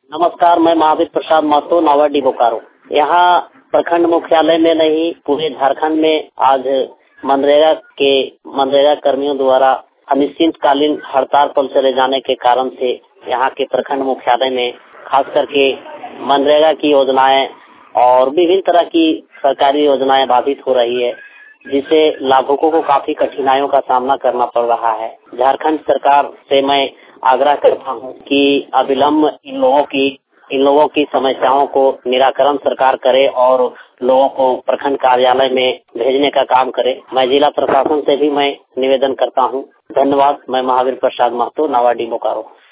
नमस्कार, मैं महावीर प्रसाद महतो, नावाडी बोकारो। यहाँ प्रखंड मुख्यालय में नहीं, पूरे झारखंड में आज मनरेगा कर्मियों द्वारा अनिश्चितकालीन हड़ताल पर चले जाने के कारण से यहाँ के प्रखंड मुख्यालय में खास करके मनरेगा की योजनाएं और विभिन्न तरह की सरकारी योजनाएं बाधित हो रही है, जिससे लाभुकों को काफी कठिनाइयों का सामना करना पड़ रहा है। झारखंड सरकार से मैं आग्रह करता हूं कि अविलंब इन लोगों की समस्याओं को निराकरण सरकार करे और लोगों को प्रखंड कार्यालय में भेजने का काम करे। मैं जिला प्रशासन से भी मैं निवेदन करता हूं। धन्यवाद। मैं महावीर प्रसाद महतो, नावाडी बोकारो।